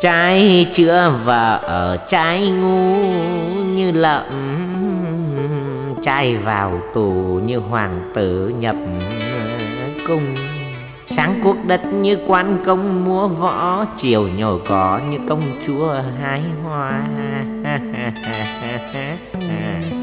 Trai chưa vợ trai ngu như lợn, trai vào tù như hoàng tử nhập cung. Sáng cuốc đất như quan công múa võ, chiều nhổ cỏ như công chúa hái hoa.